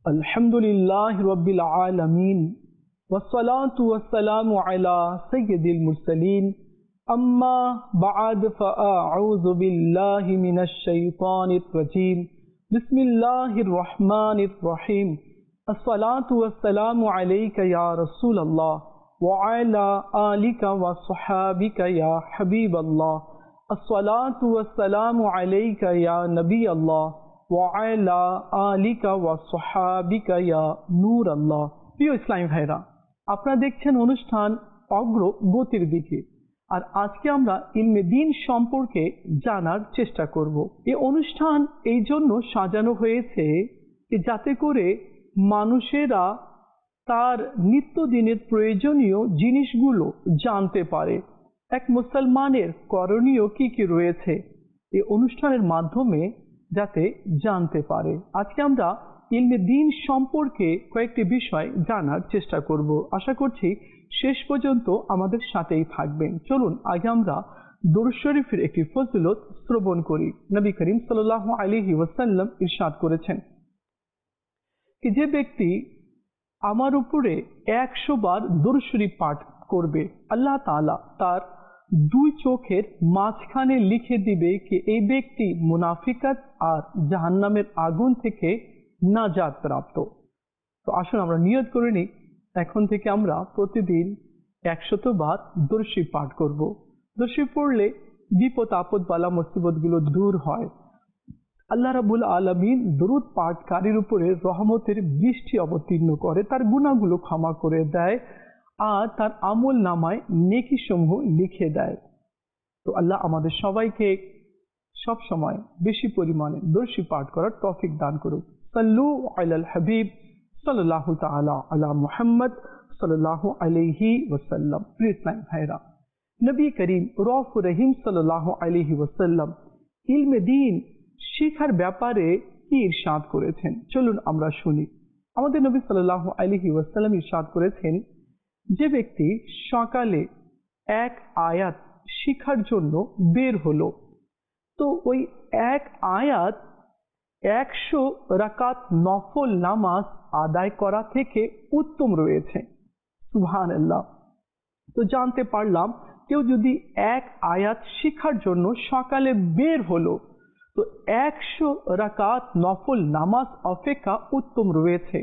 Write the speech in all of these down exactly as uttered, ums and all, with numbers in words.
अल्हम्दुलिल्लाहि रब्बिल आलमीन वस्सलातु वस्सलामु अला सय्यिदिल मुरसलीन अम्मा बअद फ़अऊज़ु बिल्लाहि मिनश शैतानिर रजीम बिस्मिल्लाहिर रहमानिर रहीम अस्सलातु वस्सलामु अलैका या रसूलल्लाह व अला आलिका व सहाबिका या हबीबल्लाह अस्सलातु वस्सलामु अलैका या नबी अल्लाह ওয়াইলা আলিকা ওয়া সাহাবিকা ইয়া নূর আল্লাহ। প্রিয় ইসলামী ভাইরা, আপনারা দেখছেন অনুষ্ঠান অগ্রগতির দিকে, আর আজকে আমরা ইলমে দ্বীন সম্পর্কে জানার চেষ্টা করব। এই অনুষ্ঠান এই জন্য সাজানো হয়েছে যাতে করে মানুষেরা তার নিত্যদিনের প্রয়োজনীয় জিনিসগুলো জানতে পারে। এক মুসলমানের করণীয় কি কি রয়েছে এই অনুষ্ঠানের মাধ্যমে যাতে জানতে পারে। আজকে আমরা ইলমে দ্বীন সম্পর্কে কয়েকটি বিষয় জানার চেষ্টা করব। আশা করছি শেষ পর্যন্ত আমাদের সাথেই থাকবেন। চলুন আগে আমরা দুরূদ শরীফের একটি ফজিলত শ্রবণ করি। নবী করিম সাল্লাল্লাহু আলাইহি ওয়াসাল্লাম ইরশাদ করেছেন যে যে ব্যক্তি আমার উপরে একশো বার দুরূদ শরীফ পাঠ করবে, আল্লাহ তাআলা তার দুই চোখের মাঝখানে লিখে দিবে কি এই ব্যক্তি মুনাফিকাত আর জাহান্নামের আগুন থেকে নাজাত প্রাপ্ত। তো আসুন আমরা নিয়ত করে নিই, এখন থেকে আমরা প্রতিদিন একশত বার দুরূদ শরীফ পাঠ করব। দুরূদ শরীফ পড়লে বিপদ আপদ বালা মুসিবত গুলো দূর হয়। আল্লাহ রাব্বুল আলামিন দুরূদ পাঠকারীর উপরে রহমতের বৃষ্টি অবতীর্ণ করে, তার গুনাহগুলো ক্ষমা করে দেয় আর তার আমল নামায় নেকি সমূহ লিখে দেয়। তো আল্লাহ আমাদের সবাইকে সব সময় বেশি পরিমাণে দুরূদ শরীফ পাঠ করার তৌফিক দান করুক। সাল্লু আলাল হাবিব সাল্লাল্লাহু তাআলা আলা মুহাম্মদ সাল্লাল্লাহু আলাইহি ওয়াসাল্লাম। প্রিয় ইসলামী ভাইরা, নবী করিম রউফুর রহিম সাল্লাল্লাহু আলাইহি ওয়াসাল্লাম ইলমে দ্বীন শিখার ব্যাপারে কি ইরশাদ করেছেন চলুন আমরা শুনি। আমাদের নবী সাল্লাল্লাহু আলাইহি ওয়াসাল্লাম ইরশাদ করেছেন যে ব্যক্তি সকালে এক আয়াত শিখার জন্য বের হলো, তো ওই এক আয়াত একশো রাকাত নফল নামাজ আদায় করা থেকে উত্তম রয়েছে। সুবহানাল্লাহ। তো জানতে পারলাম কেউ যদি এক আয়াত শিখার জন্য সকালে বের হলো, তো একশো রাকাত নফল নামাজ অপেক্ষা উত্তম রয়েছে।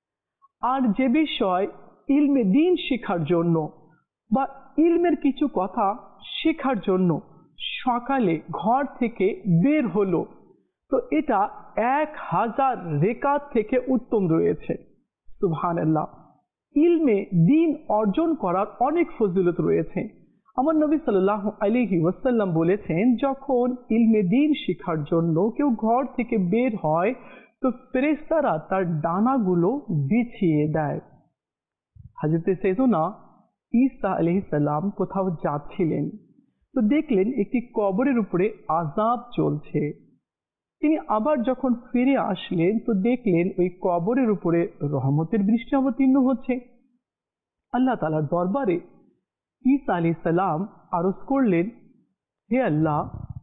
আর যে বিষয় ইলমে দ্বীন শেখার জন্য বা ইলমের কিছু কথা শেখার জন্য সকালে ঘর থেকে বের হলো, তো এটা এক হাজার রেকাত থেকে উত্তম রয়েছে। সুবহানাল্লাহ। ইলমে দ্বীন অর্জন করার অনেক ফজিলত রয়েছে। আমার নবী সাল্লাল্লাহু আলাইহি ওয়াসাল্লাম বলেছেন যখন ইলমে দ্বীন শেখার জন্য কেউ ঘর থেকে বের হয় তো ফেরেশতারা তার ডানাগুলো বিছিয়ে দেয়। হযরত সাইয়্যিদুনা ঈসা আলাইহিস সালাম কোথাও যাচ্ছিলেন, তো দেখলেন একটি কবরের উপরে আযাব চলছে। তিনি আবার যখন ফিরে আসলেন তো দেখলেন ওই কবরের উপরে রহমতের বৃষ্টি অবতীর্ণ হচ্ছে। আল্লাহ তাআলার দরবারে ঈসা আলাইহিস সালাম আরজ করলেন, হে আল্লাহ,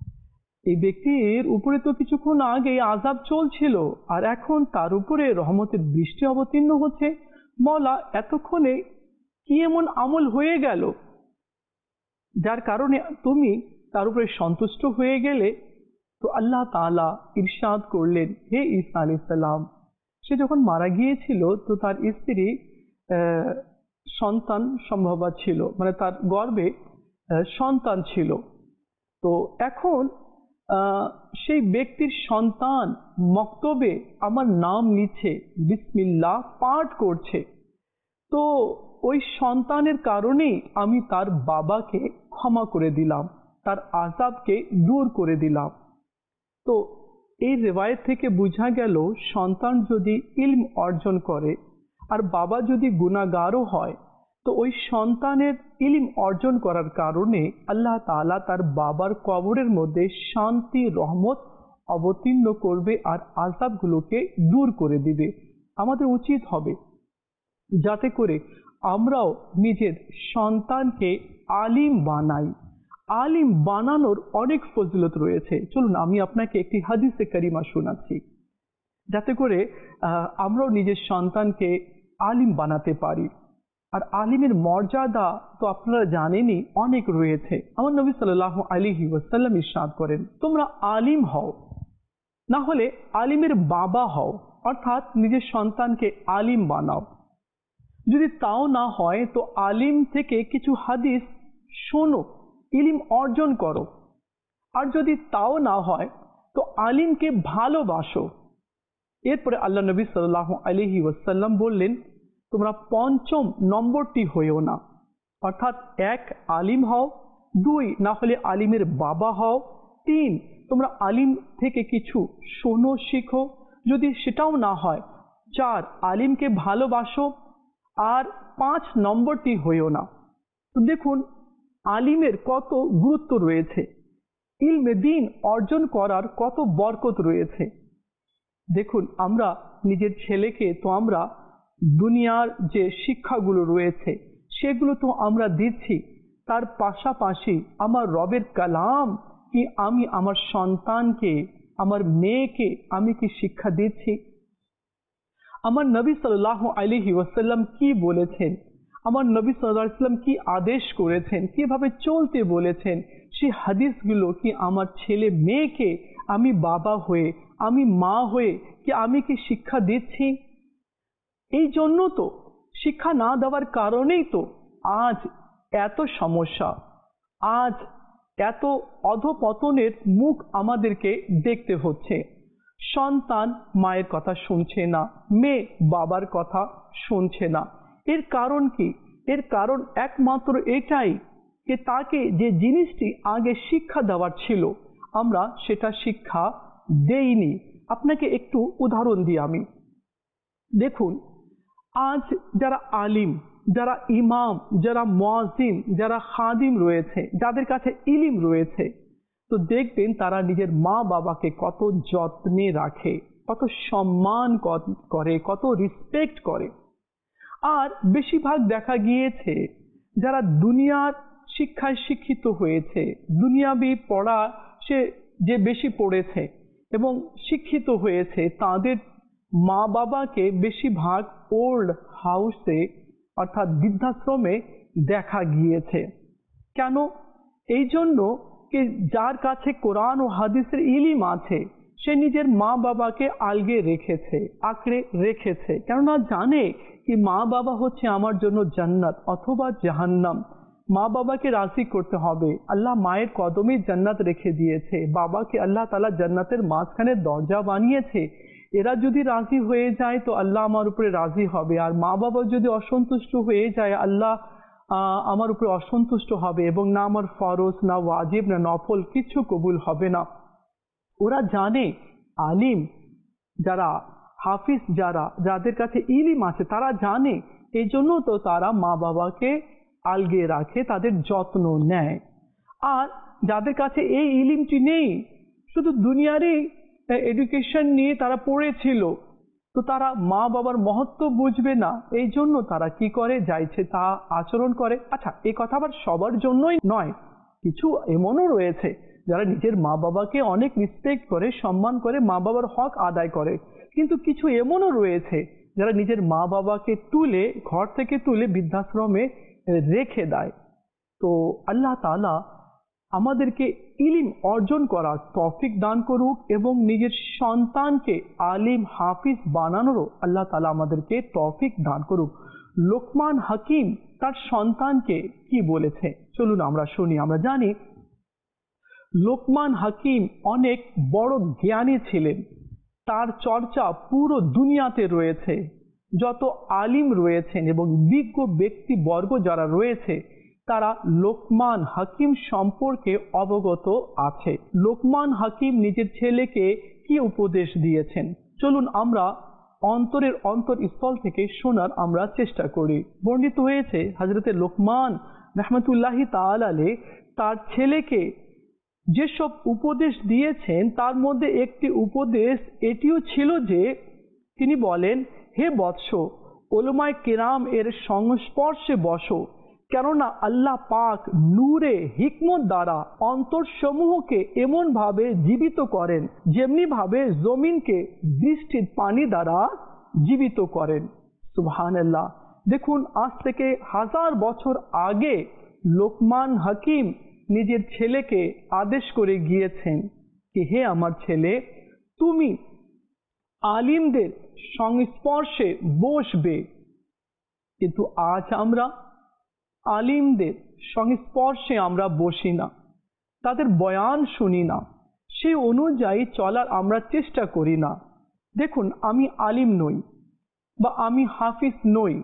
এই ব্যক্তির উপরে তো কিছুক্ষণ আগে আযাব চলছিল আর এখন তার উপরে রহমতের বৃষ্টি অবতীর্ণ হচ্ছে। মওলা, এতক্ষণে কি এমন আমল হয়ে গেল যার কারণে তুমি তার উপরে সন্তুষ্ট হয়ে গেলে? তো আল্লাহ তাআলা ইরশাদ করলেন, হে ঈসা আলাইহিস সালাম, সে যখন মারা গিয়েছিল তো তার স্ত্রী সন্তান সম্ভবা ছিল, মানে তার গর্ভে সন্তান ছিল। তো এখন সেই ব্যক্তির সন্তান মক্তবে আমার নাম নিচ্ছে, বিসমিল্লাহ পাঠ করছে। তো ওই সন্তানের কারণেই আমি তার বাবাকে ক্ষমা করে দিলাম, তার আযাবকে দূর করে দিলাম। তো এই রিওয়ায়াত থেকে বোঝা গেল সন্তান যদি ইলম অর্জন করে আর বাবা যদি গুনাহগারও হয় তো ওই সন্তানের ইলম অর্জন করার কারণে আল্লাহ তাআলা তার বাবার কবরের মধ্যে শান্তি রহমত অবতীর্ণ করবে আর আযাবগুলোকে দূর করে দিবে। আমাদের উচিত হবে যাতে করে আমরাও নিজের সন্তানকে আলিম বানাই। আলিম বানানোর অনেক ফজিলত রয়েছে। চলুন আমি আপনাকে একটি হাদিসে কারিমা শোনাচ্ছি। যাতে করে আমরাও নিজের সন্তানকে আলিম বানাতে পারি। আর আলিমের মর্যাদা তো আপনারা জানেনই অনেক রয়েছে। আমার নবী সাল্লাল্লাহু আলাইহি ওয়াসাল্লাম ইরশাদ করেন, তোমরা আলিম হও, না হলে আলিমের বাবা হও, অর্থাৎ নিজের সন্তানকে আলিম বানাও। যদি তাও না হয় তো আলিম থেকে কিছু হাদিস শোনো, ইলম অর্জন করো। আর যদি তাও না হয় তো আলিমকে ভালোবাসো। এরপরে আল্লাহ নবী সাল্লাল্লাহু আলাইহি ওয়াসাল্লাম বললেন, তোমরা পঞ্চম নম্বরটি হইও না, অর্থাৎ এক আলিম হও, দুই না হলে আলিমের বাবা হও, তিন তোমরা আলিম থেকে কিছু শোনো শিখো, যদি সেটাও না হয় চার আলিমকে ভালোবাসো, আর পাঁচ নম্বরটি হইও না। তো দেখুন আলিমের কত গুরুত্ব রয়েছে, ইলমে দ্বীন অর্জন করার কত বরকত রয়েছে। দেখুন আমরা নিজের ছেলেকে তো আমরা দুনিয়ার যে শিক্ষাগুলো রয়েছে সেগুলো তো আমরা দিচ্ছি, তার পাশাপাশি আমার রবের কালাম কি আমি আমার সন্তানকে, আমার মেয়েকে আমি কি শিক্ষা দিচ্ছি? আমার নবী সাল্লাল্লাহু আলাইহি ওয়াসাল্লাম কি বলেছেন, আমার নবী সাল্লাল্লাহু আলাইহি ওয়াসাল্লাম কি আদেশ করেছেন, কিভাবে চলতে বলেছেন, সেই হাদিসগুলো কি আমার ছেলে মেয়েকে আমি বাবা হয়ে, আমি মা হয়ে কি আমি কি শিক্ষা দিচ্ছি? এই জন্য তো শিক্ষা না দেওয়ার কারণেই তো আজ এত সমস্যা, আজ এত অধপতনের মুখ আমাদেরকে দেখতে হচ্ছে। সন্তান মায়ের কথা শুনছে না, মেয়ে বাবার কথা শুনছে না। এর কারণ কি? এর কারণ একমাত্র এটাই যে তাকে যে জিনিসটি আগে শিক্ষা দেওয়ার ছিল আমরা সেটা শিক্ষা দেইনি। আপনাকে একটু উদাহরণ দিই আমি। দেখুন আজ যারা আলিম, যারা ইমাম, যারা মুয়াজ্জিন, যারা খাদিম রয়েছে, যাদের কাছে ইলিম রয়েছে, তো দেখবেন তারা নিজের মা বাবাকে কত যত্নে রাখে, কত সম্মান করে, কত রেসপেক্ট করে। আর বেশিরভাগ দেখা গিয়েছে যারা দুনিয়ার শিক্ষায় শিক্ষিত হয়েছে, দুনিয়াবি পড়া সে যে বেশি পড়েছে এবং শিক্ষিত হয়েছে, তাদের মা বাবাকে বেশিরভাগ ওল্ড হাউসে অর্থাৎ বৃদ্ধাশ্রমে দেখা গিয়েছে। কেন? এই জন্য যে যার কাছে কোরআন ও হাদিসের ইলম আছে সে নিজের মা বাবাকে আলগে রেখেছে, আঁকড়ে রেখেছে, কেননা জানে কি মা বাবা হচ্ছে আমার জন্য জান্নাত অথবা জাহান্নাম। মা বাবাকে রাজি করতে হবে। আল্লাহ মায়ের কদমে জান্নাত রেখে দিয়েছে, বাবাকে আল্লাহ তাআলা জান্নাতের মাঝখানে দরজা বানিয়েছে। এরা যদি রাজি হয়ে যায় তো আল্লাহ আমার উপরে রাজি হবে, আর মা বাবা যদি অসন্তুষ্ট হয়ে যায় আল্লাহ আমার উপরে অসন্তুষ্ট হবে এবং না আমার ফরজ, না ওয়াজিব, না নফল কিছু কবুল হবে না। ওরা জানে, আলিম যারা, হাফিজ যারা, যাদের কাছে ইলিম আছে তারা জানে, এই জন্য তো তারা মা বাবাকে আলগে রাখে, তাদের যত্ন নেয়। আর যাদের কাছে এই ইলিমটি নেই, শুধু দুনিয়ারই এডুকেশন নিয়ে তারা পড়েছিল, তো তারা মা বাবার মহত্ব বুঝবে না, এই জন্য তারা কি করে, যাইছে তা আচরণ করে। আচ্ছা, এই কথা আবার সবার জন্যই নয়, কিছু এমনও রয়েছে যারা নিজের মা বাবাকে অনেক রেসপেক্ট করে, সম্মান করে, মা বাবার হক আদায় করে, কিন্তু কিছু এমনও রয়েছে যারা নিজের মা বাবাকে তুলে ঘর থেকে তুলে বৃদ্ধাশ্রমে রেখে দেয়। তো আল্লাহ তাআলা আমাদেরকে ইলম অর্জন করার তৌফিক দান করুক এবং নিজের সন্তানকে আলিম হাফিজ বানানোরও আল্লাহ তাআলা আমাদেরকে তৌফিক দান করুক। লোকমান হাকিম তার সন্তানকে কি বলেছে চলুন আমরা শুনি। আমরা জানি লোকমান হাকিম অনেক বড় জ্ঞানী ছিলেন, তার চর্চা পুরো দুনিয়াতে রয়েছে। যত আলিম রয়েছেন এবং বিজ্ঞ ব্যক্তিবর্গ যারা রয়েছে তারা লোকমান হাকিম সম্পর্কে অবগত আছে। লোকমান হাকিম নিজের ছেলেকে কি উপদেশ দিয়েছেন চলুন আমরা অন্তরের অন্তরস্থল থেকে শোনার আমরা চেষ্টা করি। বর্ণিত হয়েছে হযরতে লোকমান রাহমাতুল্লাহি তাআলা আলাইহি তার ছেলেকে যেসব উপদেশ দিয়েছেন তার মধ্যে একটি উপদেশ এটিও ছিল যে তিনি বলেন, হে বৎস, উলামায়ে কেরাম এর সংস্পর্শে বসো, কেননা আল্লাহ পাক নূরে হিকমত দ্বারা অন্তরসমূহকে এমন ভাবে জীবিত করেন যেমনি ভাবে জমিনকে বৃষ্টির পানি দ্বারা জীবিত করেন। সুবহানাল্লাহ। দেখুন, আজ থেকে হাজার বছর আগে লোকমান হাকিম নিজের ছেলেকে আদেশ করে গিয়েছেন कि हे আমার ছেলে, তুমি আলিমদের সংস্পর্শে বসবে। কিন্তু আজ আমরা আলিমদের সংস্পর্শে আমরা বসি না, তাদের বয়ান শুনি না, সেই অনুযায়ী চলার আমরা চেষ্টা করি না। দেখুন, আমি আলিম নই বা আমি হাফিজ নই,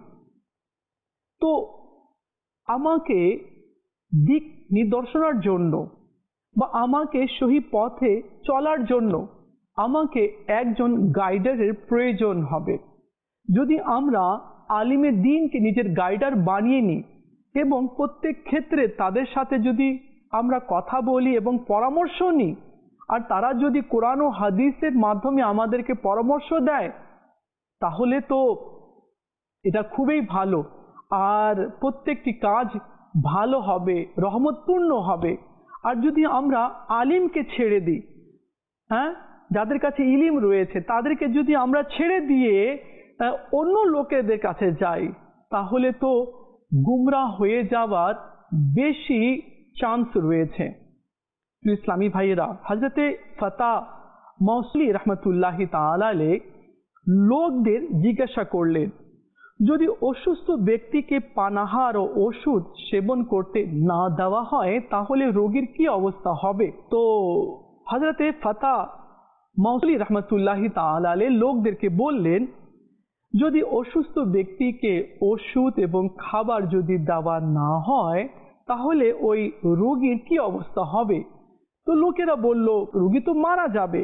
তো আমাকে দিক নির্দেশনার জন্য বা আমাকে সহি পথে চলার জন্য আমাকে একজন গাইডারের প্রয়োজন হবে। যদি আমরা আলিমের দ্বীনকে নিজের গাইডার বানিয়ে নিই এবং প্রত্যেক ক্ষেত্রে তাদের সাথে যদি আমরা কথা বলি এবং পরামর্শ নিই, আর তারা যদি কোরআন ও হাদিসের মাধ্যমে আমাদেরকে পরামর্শ দেয়, তাহলে তো এটা খুবই ভালো, আর প্রত্যেকটি কাজ ভালো হবে, রহমতপূর্ণ হবে। আর যদি আমরা আলিমকে ছেড়ে দিই, হ্যাঁ, যাদের কাছে ইলিম রয়েছে তাদেরকে যদি আমরা ছেড়ে দিয়ে অন্য লোকেদের কাছে যাই, তাহলে তো গুমরাহ হয়ে যাওয়ার বেশি চান্স রয়েছে। ইসলামী ভাইয়েরা, হযরতে ফাতা মৌসলি রহমতুল্লাহি তাআলা আলাইহি লোকদের জিজ্ঞাসা করলেন, যদি অসুস্থ ব্যক্তিকে পানাহার ও ওষুধ সেবন করতে না দেওয়া হয় তাহলে রোগীর কি অবস্থা হবে? তো হযরতে ফাতা মৌসলি রহমতুল্লাহি তাআলা আলাইহি লোকদেরকে বললেন, যদি অসুস্থ ব্যক্তিকে ওষুধ এবং খাবার যদি দেওয়া না হয় তাহলে ওই রোগীর কি অবস্থা হবে? তো লোকেরা বলল, রোগী তো মারা যাবে।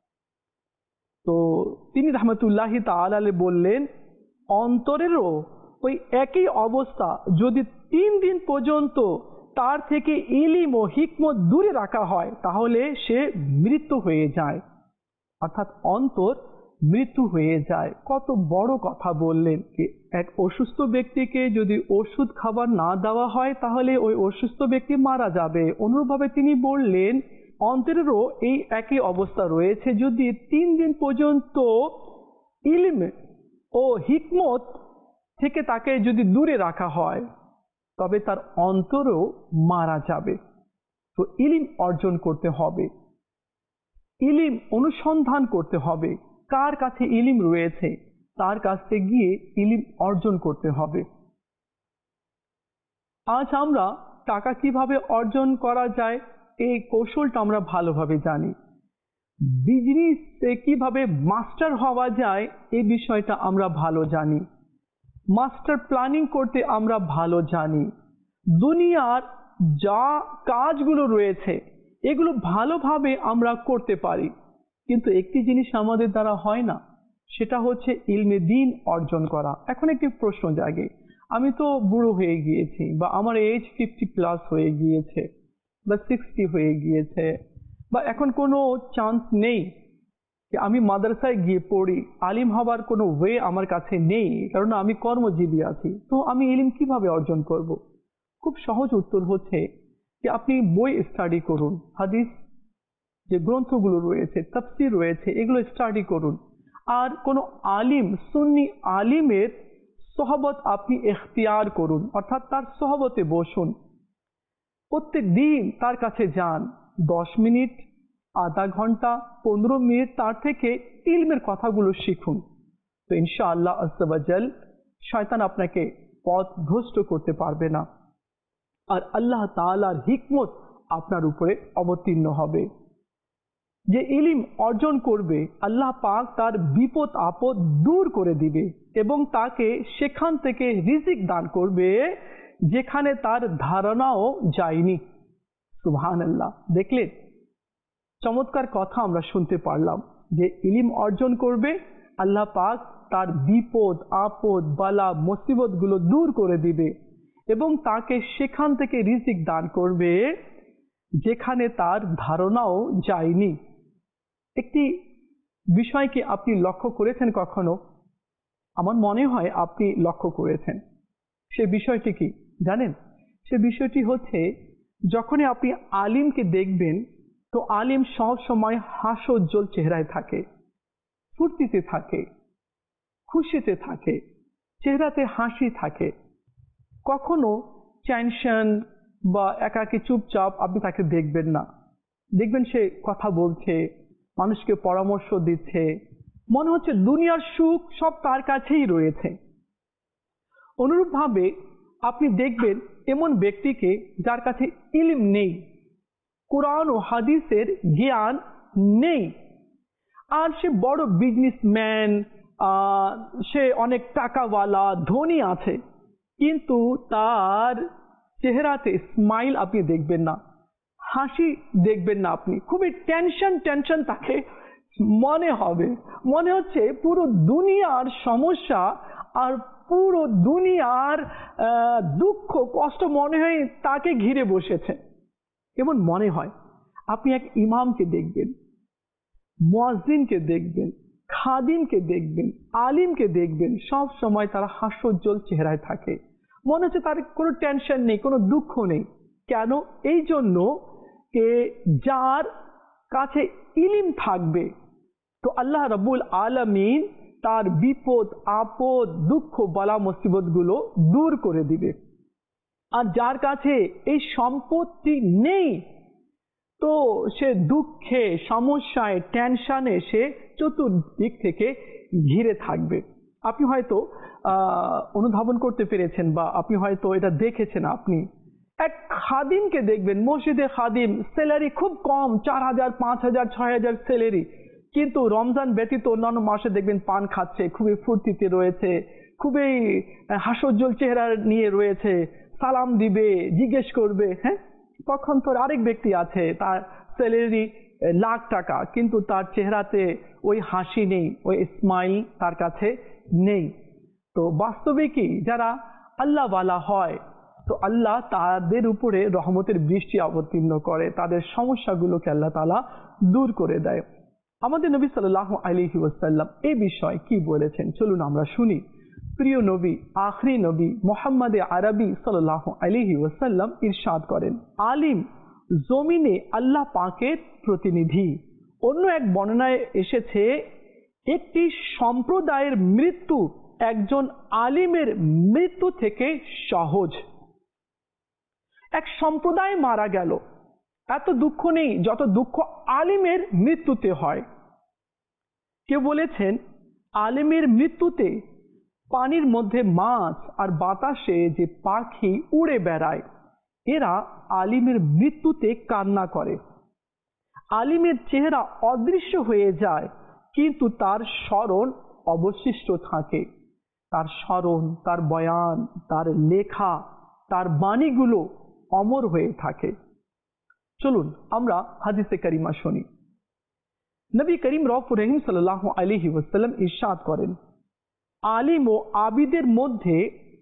তো তিনি রহমতুল্লাহি তাআলা আলাইহি বললেন, অন্তরেরও ওই একই অবস্থা যদি তিন দিন পর্যন্ত তার থেকে ইলম ও হিকমত দূরে রাখা হয় তাহলে সে মৃত্যু হয়ে যায়, অর্থাৎ অন্তর মৃত্যু হয়ে যায়। কত বড় কথা বললেন যে এক অসুস্থ ব্যক্তিকে যদি ওষুধ খাবার না দেওয়া হয় তাহলে ওই অসুস্থ ব্যক্তি মারা যাবে। অনুরূপভাবে তিনি বললেন, অন্তরেরও এই একই অবস্থা রয়েছে, যদি তিন দিন পর্যন্ত ইলম ও হিকমত থেকে তাকে যদি দূরে রাখা হয় তবে তার অন্তরও মারা যাবে। তো ইলম অর্জন করতে হবে, ইলম অনুসন্ধান করতে হবে, কার কাছে ইলম রয়েছে তার কাছে গিয়ে ইলম অর্জন করতে হবে। আজ আমরা টাকা কিভাবে অর্জন করা যায় এই কৌশলটা আমরা ভালোভাবে জানি, বিজনেসে কিভাবে মাস্টার হওয়া যায় এই বিষয়টা আমরা ভালো জানি, মাস্টার প্ল্যানিং করতে আমরা ভালো জানি, দুনিয়ার যা কাজগুলো রয়েছে এগুলো ভালোভাবে আমরা করতে পারি। কিন্তু একটি জিনিস আমাদের দ্বারা হয় না, সেটা হচ্ছে ইলমে দ্বীন অর্জন করা। এখন একটি প্রশ্ন জাগে, আমি তো বুড়ো হয়ে গিয়েছি বা আমার এজ ফিফটি প্লাস হয়ে গিয়েছে বা সিক্সটি হয়ে গিয়েছে, বা এখন কোনো চান্স নেই যে আমি মাদ্রাসায় গিয়ে পড়ি, আলিম হবার কোনো ওয়ে আমার কাছে নেই, কারণ আমি কর্মজীবী আছি, তো আমি ইলম কিভাবে অর্জন করব? খুব সহজ উত্তর হচ্ছে যে আপনি বই স্টাডি করুন, হাদিস যে গ্রন্থগুলো রয়েছে, তাফসীর রয়েছে, এগুলো স্টাডি করুন। আর কোনো আলিম, সুন্নি আলিমের সোহবত আপনি এখতিয়ার করুন, অর্থাৎ তার সোহবতে বসুন, প্রত্যেক দিন তার কাছে যান, দশ মিনিট, আধা ঘন্টা, পনেরো মিনিট তার থেকে ইলমের কথাগুলো শিখুন। তো ইনশাআল্লাহ আজ্জা ওয়া জাল শয়তান আপনাকে পথ ভ্রষ্ট করতে পারবে না, আর আল্লাহ তাআলার হিকমত আপনার উপরে অবতীর্ণ হবে। যে ইলম অর্জন করবে আল্লাহ পাক তার বিপদ আপদ দূর করে দিবে এবং তাকে সেখান থেকে রিজিক দান করবে যেখানে তার ধারণাও যায়নি। সুবহানাল্লাহ। দেখলেন, চমৎকার কথা আমরা শুনতে পারলাম যে ইলম অর্জন করবে, আল্লাহ পাক তার বিপদ আপদ বালা মুসিবত গুলো দূর করে দিবে এবং তাকে সেখান থেকে রিজিক দান করবে যেখানে তার ধারণাও যায়নি। একটি বিষয়কে আপনি লক্ষ্য করেছেন কখনো? আমার মনে হয় আপনি লক্ষ্য করেছেন। সে বিষয়টি কি? জানেন, সে বিষয়টি হচ্ছে যখনই আপনি আলিমকে দেখবেন তো আলিম সব সময় হাস্যোজ্জ্বল চেহারায় থাকে, ফুর্তিতে থাকে, খুশিতে থাকে, চেহারাতে হাসি থাকে। কখনো টেনশন বা একাকী চুপচাপ আপনি তাকে দেখবেন না। দেখবেন সে কথা বলছে, মানুষকে পরামর্শ দিচ্ছে, মনে হচ্ছে দুনিয়ার সুখ সব তার কাছেই রয়েছে। অনুরূপভাবে আপনি দেখবেন এমন ব্যক্তিকে যার কাছে ইলম নেই, কোরআন ও হাদিসের জ্ঞান নেই, আর সে বড় বিজনেসম্যান, সে অনেক টাকাওয়ালা, ধনী আছে, কিন্তু তার চেহারাতে স্মাইল আপনি দেখবেন না, হাসি দেখবেন না। আপনি খুবই টেনশন টেনশন তাকে মনে হবে, মনে হচ্ছে পুরো দুনিয়ার সমস্যা আর পুরো দুনিয়ার দুঃখ কষ্ট মনে হয় তাকে ঘিরে বসেছে, এমন মনে হয়। আপনি এক ইমামকে দেখবেন, মুয়াজ্জিনকে দেখবেন, খাদিমকে দেখবেন, আলিমকে দেখবেন, সব সময় তারা হাস্যোজ্জ্বল চেহারায় থাকে, মনে হচ্ছে তার কোনো টেনশন নেই, কোনো দুঃখ নেই। কেন? এই জন্য যে যার কাছে ইলম থাকবে তো আল্লাহ রাব্বুল আলামিন তার বিপদ আপদ দুঃখ বালা মুসিবত গুলো দূর করে দিবে। আর যার কাছে এই সম্পত্তি নেই তো সে দুঃখে, সমস্যায়, টেনশনে সে চতুর্দিক থেকে ঘিরে থাকবে। আপনি হয়তো আহ অনুধাবন করতে পেরেছেন বা আপনি হয়তো এটা দেখেছেন। আপনি এক খাদিমকে দেখবেন, মসজিদে খাদিম, স্যালারি খুব কম, চার হাজার পাঁচ হাজার ছয় হাজার স্যালারি, কিন্তু রমজান ব্যতীত অন্যান্য মাসে দেখবেন পান খাচ্ছে, খুবই ফুর্তিতে রয়েছে, খুবই হাস্যোজ্জ্বল চেহারা নিয়ে রয়েছে, সালাম দিবে, জিজ্ঞেস করবে। হ্যাঁ, পক্ষান্তরে আরেক ব্যক্তি আছে, তার স্যালারি লাখ টাকা, কিন্তু তার চেহারাতে ওই হাসি নেই, ওই স্মাইল তার কাছে নেই। তো বাস্তবে কি, যারা আল্লাহ ওয়ালা হয় তো আল্লাহ তাদের উপরে রহমতের বৃষ্টি অবতীর্ণ করে, তাদের সমস্যাগুলোকে আল্লাহ তাআলা দূর করে দেয়। আমাদের নবী সাল্লাল্লাহু আলাইহি ওয়াসাল্লাম এই বিষয়ে কি বলেছেন চলুন আমরা শুনি। প্রিয় নবী, আখরি নবী মুহাম্মদ আরবি সাল্লাল্লাহু আলাইহি ওয়াসাল্লাম ইরশাদ করেন, আলিম জমিনে আল্লাহ পাকের প্রতিনিধি। অন্য এক বর্ণনায় এসেছে, একটি সম্প্রদায়ের মৃত্যু একজন আলিমের মৃত্যু থেকে সহজ। এক সম্প্রদায় মারা গেল, এত দুঃখ নেই যত দুঃখ আলিমের মৃত্যুতে হয়। কেউ বলেছেন, আলিমের মৃত্যুতে পানির মধ্যে মাছ আর বাতাসে যে পাখি উড়ে বেড়ায়, এরা আলিমের মৃত্যুতে কান্না করে। আলিমের চেহারা অদৃশ্য হয়ে যায়, কিন্তু তার স্মরণ অবশিষ্ট থাকে। তার স্মরণ, তার বয়ান, তার লেখা, তার বাণীগুলো অমর হয়ে থাকে। চলুন আমরা হাদিসে কারিমা শুনি। নবী করিম রউফুর রহিম সাল্লাল্লাহু আলাইহি ওয়াসাল্লাম ইরশাদ করেন, আলিম ও আবিদের মধ্যে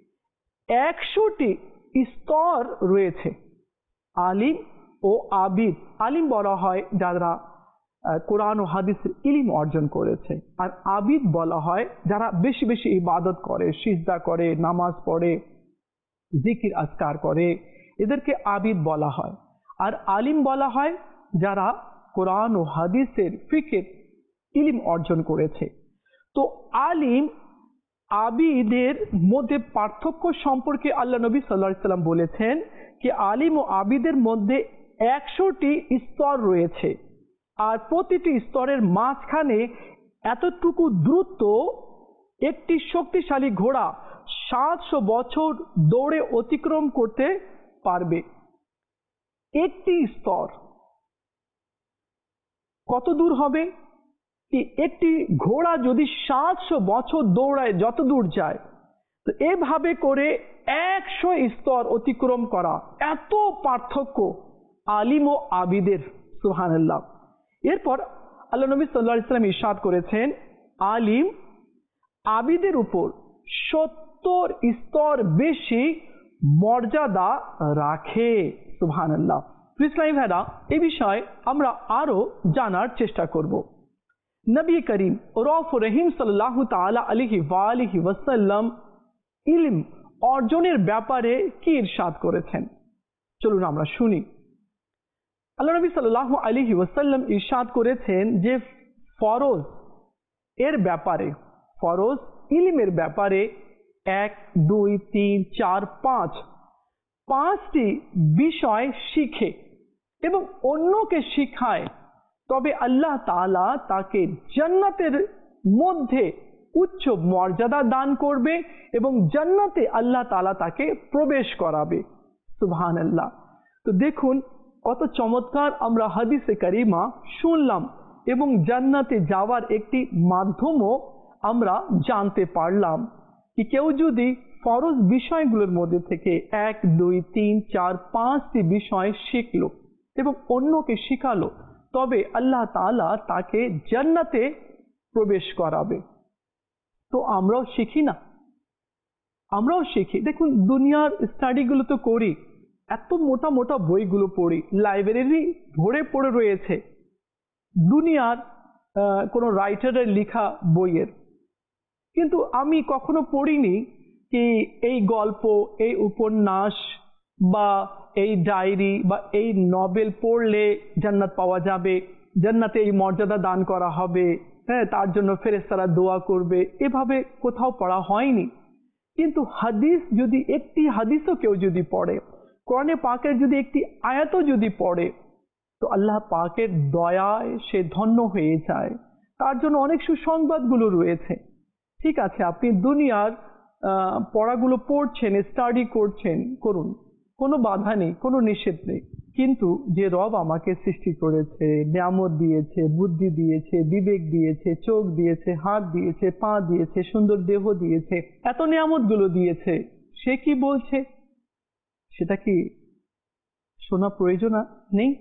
একশোটি স্তর রয়েছে। আলিম ও আবিদ, আলিম বলা হয় যারা কোরআন ও হাদিসের ইলম অর্জন করেছে, আর আবিদ বলা হয় যারা বেশি বেশি ইবাদত করে, সিজদা করে, নামাজ পড়ে, জিকির আজকার করে, এদেরকে আবিদ বলা হয়। আর আলিম বলা হয় যারা কোরআন ও হাদিসের ফিকহের ইলম অর্জন করেছে। তো আলিম আবিদের মধ্যে পার্থক্য সম্পর্কে আল্লাহ নবী সাল্লাল্লাহু আলাইহি ওয়াসাল্লাম বলেছেন যে আলিম ও আবিদের মধ্যে একশোটি স্তর রয়েছে, আর প্রতিটি স্তরের মাঝখানে এতটুকু দূরত্ব একটি শক্তিশালী ঘোড়া সাতশো বছর দৌড়ে অতিক্রম করতে পারবে। একটি স্তর কত দূর হবে? একটি ঘোড়া যদি সাতশো বছর দৌড়ায়, যত দূর যায়, তো এভাবে করে একশো স্তর অতিক্রম করা, এত পার্থক্য আলিম ও আবিদের। সুবহানাল্লাহ। এরপর আল্লাহ নবী সাল্লাল্লাহু আলাইহি ওয়াসাল্লাম ইরশাদ করেছেন, আলিম আবিদের উপর সত্তর স্তর বেশি মর্যাদা রাখে। সুবহানাল্লাহ। ইসলামী ভাইরা, এই বিষয়ে আমরা আরো জানার চেষ্টা করব। নবী করিম রউফুর রহিম সাল্লাল্লাহু তাআলা আলাইহি ওয়া আলিহি ওয়াসাল্লাম ইলম অর্জনের ব্যাপারে কি ইরশাদ করেছেন, চলুন আমরা শুনি। আল্লাহ নবী সাল্লাল্লাহু আলাইহি ওয়াসাল্লাম ইরশাদ করেছেন যে ফরজ এর ব্যাপারে, ফরজ ইলমের ব্যাপারে এক দুই তিন চার পাঁচ পাঁচটি বিষয় শিখে এবং অন্যকে শিখায়, তবে আল্লাহ তাআলা তাকে জান্নাতের মধ্যে উচ্চ মর্যাদা দান করবে এবং জান্নাতে আল্লাহ তাআলা তাকে প্রবেশ করাবে। সুবহানাল্লাহ। তো দেখুন কত চমৎকার আমরা হাদিসে কারিমা শুনলাম এবং জান্নাতে যাওয়ার একটি মাধ্যমও আমরা জানতে পারলাম কি কেউ যদি ফরজ বিষয়গুলোর মধ্যে থেকে এক দুই তিন চার পাঁচটি বিষয় শিখলো এবং অন্যকে শিখালো, তবে আল্লাহ তাআলা তাকে জান্নাতে প্রবেশ করাবে। তো আমরাও শিখি না, আমরাও শিখি। দেখুন দুনিয়ার স্টাডিগুলো তো করি, এত মোটা মোটা বইগুলো পড়ি, লাইব্রেরি ভরে পড়ে রয়েছে দুনিয়ার কোনো রাইটারের লেখা বইয়ের, কিন্তু আমি কখনো পড়িনি কি এই গল্প, এই উপন্যাস বা এই ডায়েরি বা এই নভেল পড়লে জান্নাত পাওয়া যাবে, জান্নাতে এই মর্যাদা দান করা হবে, হ্যাঁ তার জন্য ফেরেশতারা দোয়া করবে, এভাবে কোথাও পড়া হয়নি। কিন্তু হাদিস যদি একটি হাদিসও কেউ যদি পড়ে, কোরআনে পাকের যদি একটি আয়াতও যদি পড়ে, তো আল্লাহ পাকের দয়ায় সে ধন্য হয়ে যায়। তার জন্য অনেক সুসংবাদগুলো রয়েছে। ঠিক আছে, আপনি দুনিয়ার পড়াগুলো পড়ছেন, স্টাডি করছেন, করুন, কোনো বাধা নেই, কোনো নিষেধ নেই, কিন্তু যে রব আমাকে সৃষ্টি করেছে, নিয়ামত দিয়েছে, বুদ্ধি দিয়েছে, বিবেক দিয়েছে, চোখ দিয়েছে, হাত দিয়েছে, পা দিয়েছে, সুন্দর দেহ দিয়েছে, এত নিয়ামতগুলো দিয়েছে, সে কি বলছে সেটা কি শোনা প্রয়োজন নেই?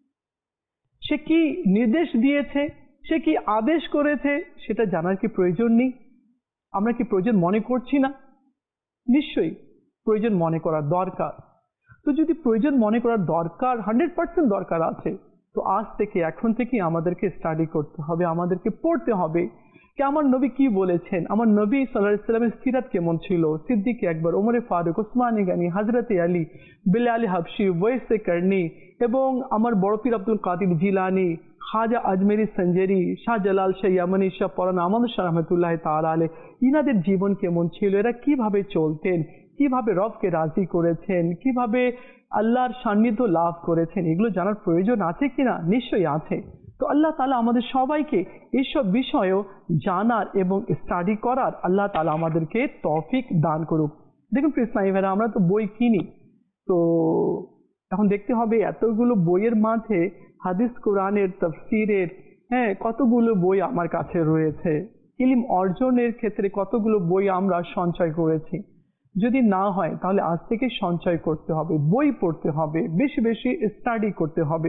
সে কি নির্দেশ দিয়েছে, সে কি আদেশ করেছে, সেটা জানার কি প্রয়োজন নেই? আমরা কি প্রয়োজন মনে করছি না? নিশ্চয়ই প্রয়োজন মনে করার দরকার। তো যদি প্রয়োজন মনে করার দরকার হান্ড্রেড পার্সেন্ট দরকার আছে, তো আজ থেকে এখন থেকে আমাদেরকে স্টাডি করতে হবে, আমাদেরকে পড়তে হবে কি আমার নবী কি বলেছেন, আমার নবী সাল্লাল্লাহু আলাইহি ওয়াসাল্লামের সিরাত কেমন ছিল, সিদ্দিক আকবর, ওমরে ফারুক, ওসমানে গানি, হযরতে আলী, বিলাল হাবশি, ওয়েসে করনি এবং আমার বড় পীর আব্দুল কাদের জিলানী, খাজা আজমেরি সঞ্জেরি, শাহজালাল, শাহ ইয়ামানি, শাহ পরান আমানুর শাহ রহমতুল্লাহ তাআলা আলাইহি, ইনাদের জীবন কেমন ছিল, এরা কিভাবে চলতেন, কিভাবে রবকে রাজি করেছেন, কিভাবে আল্লাহর সান্নিধ্য লাভ করেছেন, এগুলো জানার প্রয়োজন আছে কিনা? নিশ্চয়ই আছে। তো আল্লাহ তাআলা আমাদের সবাইকে এইসব বিষয়েও জানার এবং স্টাডি করার আল্লাহ তাআলা আমাদেরকে তৌফিক দান করুক। দেখুন প্রিয় ভাইরা, আমরা তো বই কিনি, তো এখন দেখতে হবে এতগুলো বইয়ের মাঝে হাদিস, কোরআনের, তাফসীরের, হ্যাঁ কতগুলো বই আমার কাছে রয়েছে, ইলম অর্জনের ক্ষেত্রে কতগুলো বই আমরা সঞ্চয় করেছি। যদি না হয় তাহলে আজ থেকে সঞ্চয় করতে হবে, বই পড়তে হবে, বেশি বেশি স্টাডি করতে হবে।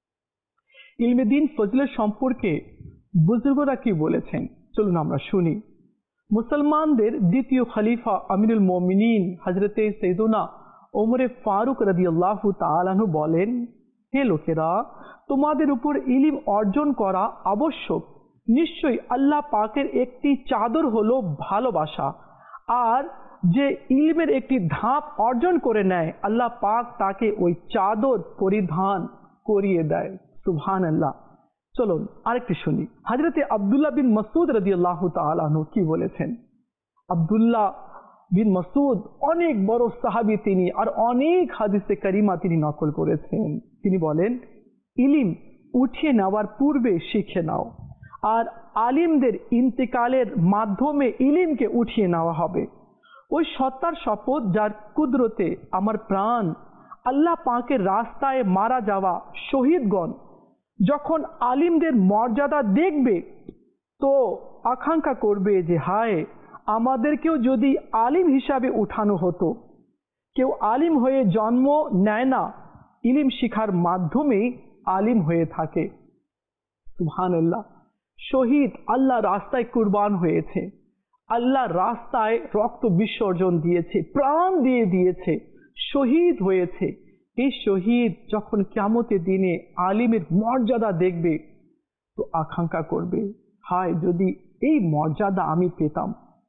ইলমে দ্বীন ফজলের সম্পর্কে বুজুর্গরা কি বলেছেন চলুন আমরা শুনি। মুসলমানদের দ্বিতীয় খলিফা আমিরুল মুমিনিন হযরতে সাইয়্যিদুনা ওমরে ফারুক রাদিয়াল্লাহু তাআলা আনহু বলেন, হে লোকেরা, তোমাদের উপর ইলম অর্জন করা আবশ্যক। নিশ্চয়ই আল্লাহ পাকের একটি চাদর হলো ভালোবাসা, আর যে ইলমের একটি ধাপ অর্জন করে নেয় আল্লাহ পাক তাকে ওই চাদর পরিধান করিয়ে দেয়। সুবহানাল্লাহ। চলুন আরেকটি শুনি। হযরতে আব্দুল্লাহ বিন মাসউদ রাদিয়াল্লাহু তাআলা আনহু কি বলেছেন। আব্দুল্লাহ বিন মাসউদ অনেক বড় সাহাবী তিনি, আর অনেক হাদিসে কারিমা তিনি নকল করেছেন। তিনি বলেন, ইলম উঠিয়ে নেওয়ার পূর্বে শিখে নাও, আর আলিমদের ইন্তেকালের মাধ্যমে ইলমকে উঠিয়ে নেওয়া হবে। ওই সত্তার শপথ যার কুদরতে আমার প্রাণ, আল্লাহ পাকের রাস্তায় মারা যাওয়া শহীদগণ যখন আলিমদের মর্যাদা দেখবে তো আকাঙ্ক্ষা করবে যে হায়, আমাদেরকেও যদি আলিম হিসাবে উঠানো হতো। কেউ আলিম হয়ে জন্ম নেয় না, ইলম শিখার মাধ্যমেই আলিম হয়ে থাকে। সুবহানাল্লাহ। শহীদ আল্লাহ রাস্তায় কুরবান হয়েছে, আল্লাহ রাস্তায় রক্ত বিসর্জন দিয়েছে, প্রাণ দিয়ে দিয়েছে, শহীদ হয়েছে। এই শহীদ যখন কিয়ামতের দিনে আলিমের মর্যাদা দেখবে তো আকাঙ্ক্ষা করবে, হায় যদি এই মর্যাদা আমি পেতাম,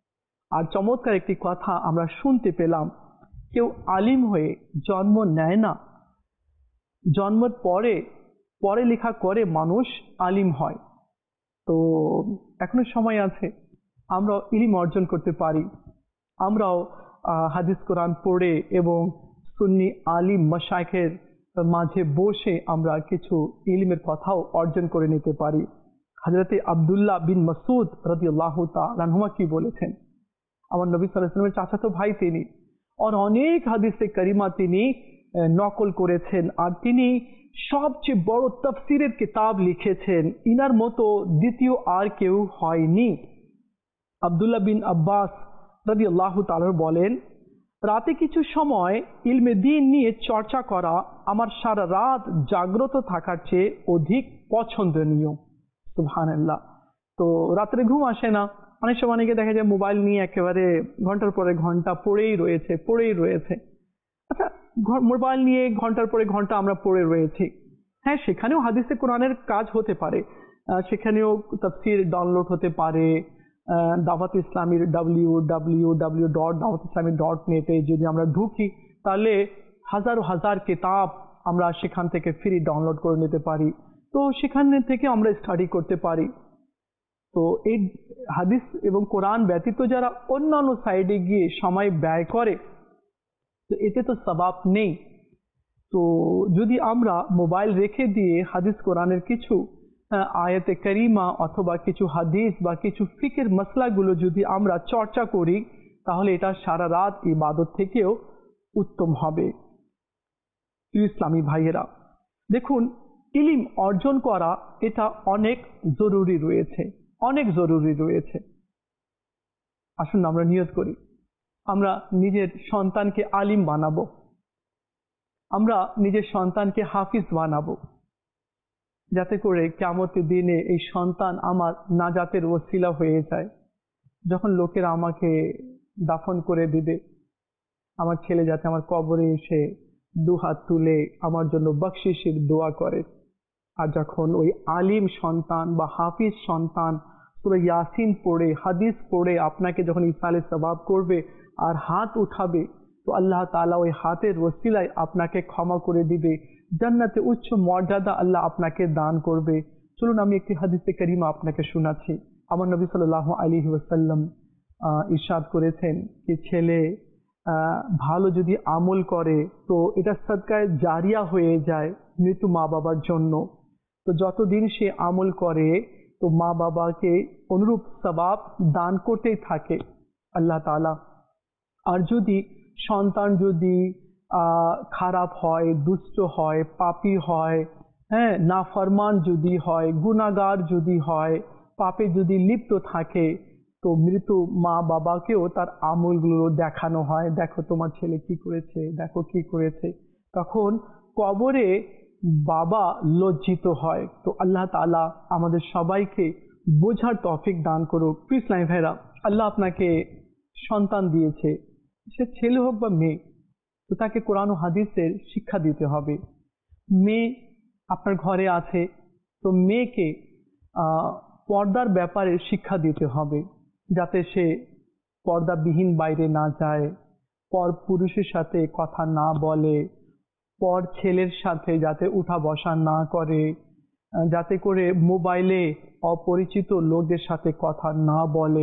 আর চমৎকার একটি কথা আমরা শুনতে পেলাম, কেউ আলিম হয়ে জন্ম নেয় না, জন্মের পরে পড়ে লেখা করে মানুষ আলিম হয়। তো এখনো সময় আছে, আমরাও ইলম অর্জন করতে পারি। আমরাও হাদিস কোরআন পড়ে এবং সুন্নি আলিম মাশায়েখের মাঝে বসে আমরা কিছু ইলমের কথাও অর্জন করে নিতে পারি। হযরতে আব্দুল্লাহ বিন মাসউদ রাদিয়াল্লাহু তাআলা আনহুমা কি বলেছেন? আমার নবী সাল্লাল্লাহু আলাইহি ওয়াসাল্লামের চাচাতো ভাই তিনি, আর অনেক হাদিসে কারিমা তিনি নকল করেছেন, আর তিনি সবচেয়ে বড় তাফসীরের কিতাব লিখেছেন। ইনার মতো দ্বিতীয় আর কেউ হয়নি। আব্দুল্লাহ বিন আব্বাস রাদিয়াল্লাহু তাআলা বলেন, রাতে কিছু সময় ইলমে দ্বীন নিয়ে চর্চা করা আমার সারা রাত জাগ্রত থাকার চেয়ে অধিক পছন্দনীয়। সুবহানাল্লাহ। তো রাত্রে ঘুম আসে না, অনেক সময় অনেকে দেখা যায় মোবাইল নিয়ে একেবারে ঘন্টার পরে ঘন্টা পড়েই রয়েছে পড়েই রয়েছে আচ্ছা, মোবাইল নিয়ে ঘন্টার পরে ঘন্টা আমরা পড়ে রয়েছি। হ্যাঁ, সেখানেও হাদিসে কোরআনের কাজ হতে পারে, সেখানেও তাফসীর ডাউনলোড হতে পারে। দাওয়াত ইসলামীর ডাব্লিউ ডাব্লিউ ডাব্লিউ ডট দাওয়াত ইসলামী ডট নেটে যদি আমরা ঢুকি, তাহলে হাজারো হাজার কিতাব আমরা সেখান থেকে ফ্রি ডাউনলোড করে নিতে পারি। তো সেখান থেকে আমরা স্টাডি করতে পারি। তো এই হাদিস এবং কোরআন ব্যতীত যারা অন্যান্য সাইডে গিয়ে সময় ব্যয় করে, তো এতে তো সওয়াব নেই। তো যদি আমরা মোবাইল রেখে দিয়ে হাদিস কোরআনের কিছু আয়াতে কারিমা অথবা কিছু হাদিস বা কিছু ফিকের মসলাগুলো যদি আমরা চর্চা করি, তাহলে এটা সারা রাত ইবাদত থেকেও উত্তম হবে। ইসলামী ভাইয়েরা, দেখুন, ইলম অর্জন করা এটা অনেক জরুরি রয়েছে, অনেক জরুরি রয়েছে। আসুন আমরা নিয়ত করি, আমরা নিজের সন্তানকে আলিম বানাবো, আমরা নিজের সন্তানকে হাফিজ বানাবো, যাতে করে কিয়ামতের দিনে এই সন্তান আমার নাজাতের ওসিলা হয়ে যায়। যখন লোকেরা আমাকে দাফন করে দিবে, আমার ছেলে যাতে আমার কবরে এসে দুহাত তুলে আমার জন্য বকশিসের দোয়া করে। আর যখন ওই আলিম সন্তান বা হাফিজ সন্তান সূরা ইয়াসিন পড়ে হাদিস পড়ে আপনাকে যখন ইসালে সওয়াব করবে আর হাত উঠাবে, তো আল্লাহ তাআলা ওই হাতের ওসিলায় আপনাকে ক্ষমা করে দিবে, জান্নাতে উচ্চ মর্যাদা আল্লাহ আপনাকে দান করবে। চলুন আমি একটি হাদিসে কারিমা আপনাকে শোনাচ্ছি। আমার নবী সাল্লাল্লাহু আলাইহি ওয়াসাল্লাম ইরশাদ করেছেন যে ছেলে ভালো যদি আমল করে তো এটা সাদকায়ে জারিয়া হয়ে যায় মৃত মা বাবার জন্য। তো যতদিন সে আমল করে তো মা বাবাকে অনুরূপ সওয়াব দান করতেই থাকে আল্লাহ তাআলা। আর যদি সন্তান যদি আহ খারাপ হয়, দুষ্ট হয়, পাপী হয়, হ্যাঁ, নাফরমান যদি হয়, গুনাহগার যদি হয়, পাপে যদি লিপ্ত থাকে, তো মৃত মা বাবাকেও তার আমলগুলো দেখানো হয়, দেখো তোমার ছেলে কি করেছে, দেখো কি করেছে। তখন কবরে বাবা লজ্জিত হয়। তো আল্লাহ তাআলা আমাদের সবাইকে বোঝার তৌফিক দান করুক। প্রিয় ইসলামী ভাইরা, আল্লাহ আপনাকে সন্তান দিয়েছে, সে ছেলে হোক বা মেয়ে, তো তাকে কোরআন ও হাদিসের শিক্ষা দিতে হবে। মেয়ে আপনার ঘরে আছে, তো মেয়েকে আহ পর্দার ব্যাপারে শিক্ষা দিতে হবে, যাতে সে পর্দাবিহীন বাইরে না যায়, পর পুরুষের সাথে কথা না বলে, পর ছেলের সাথে যাতে উঠা বসা না করে, যাতে করে মোবাইলে অপরিচিত লোকদের সাথে কথা না বলে।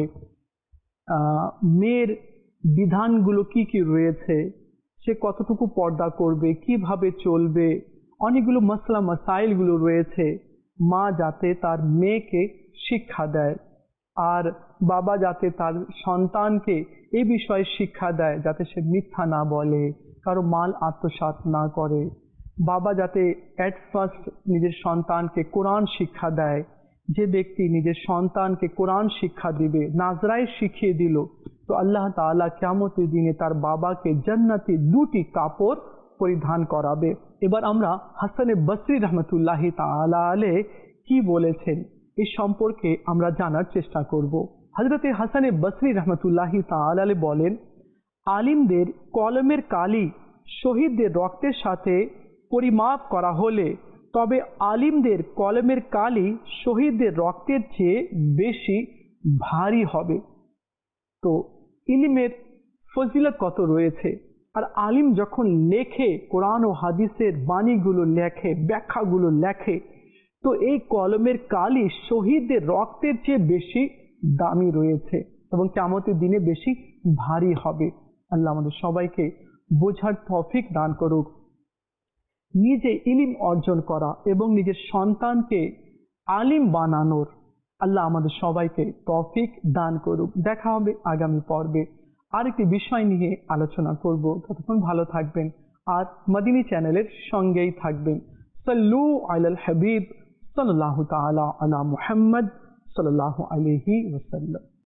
আহ মেয়ের বিধানগুলো কি কি রয়েছে, সে কতটুকু পর্দা করবে, কিভাবে চলবে, অনেকগুলো মাসলা মাসাইলগুলো রয়েছে। মা যাতে তার মেয়েকে শিক্ষা দেয়, আর বাবা যাতে তার সন্তানকে এই বিষয়ে শিক্ষা দেয় যাতে সে মিথ্যা না বলে, কারো মাল আত্মসাৎ না করে। বাবা যাতে এট ফার্স্ট নিজের সন্তানকে কোরআন শিক্ষা দেয়। যে ব্যক্তি নিজের সন্তানকে কোরআন শিক্ষা দিবে, নাজরায় শিখিয়ে দিল, তো আল্লাহ তাআলা কিয়ামতের দিনে তার বাবাকে জান্নাতে দুটি কাপড় পরিধান করাবে। এবার আমরা হাসানে বসরি রহমতুল্লাহি তাআলা আলাইহি কি বলেছেন এই সম্পর্কে আমরা জানার চেষ্টা করব। হযরতে হাসানে বসরি রহমতুল্লাহি তাআলা আলাইহি বলেন, আলিমদের কলমের কালি শহীদদের রক্তের সাথে পরিমাপ করা হলে তবে আলিমদের কলমের কালি শহীদদের রক্তের চেয়ে বেশি ভারী হবে। তো ইলমের ফজিলত কত রয়েছে। আর আলিম যখন লেখে, কোরআন ও হাদিসের বাণীগুলো লেখে, ব্যাখ্যাগুলো লেখে, তো এই কলমের কালি শহীদদের রক্তের চেয়ে বেশি দামি রয়েছে এবং কিয়ামতের দিনে বেশি ভারী হবে। আল্লাহ আমাদের সবাইকে বোঝার তৌফিক দান করুক, নিজে ইলম অর্জন করা এবং নিজের সন্তানকে আলিম বানানোর আল্লাহ আমাদের সবাইকে তৌফিক দান করুক। দেখা হবে আগামী পর্বে আরেকটি বিষয় নিয়ে আলোচনা করব। ততক্ষণ ভালো থাকবেন আর মদিনী চ্যানেলের সঙ্গেই থাকবেন। সাল্লু আলাল হাবিব সাল্লাল্লাহু তাআলা আলা মুহাম্মদ সাল্লাল্লাহু আলাইহি ওয়াসাল্লাম।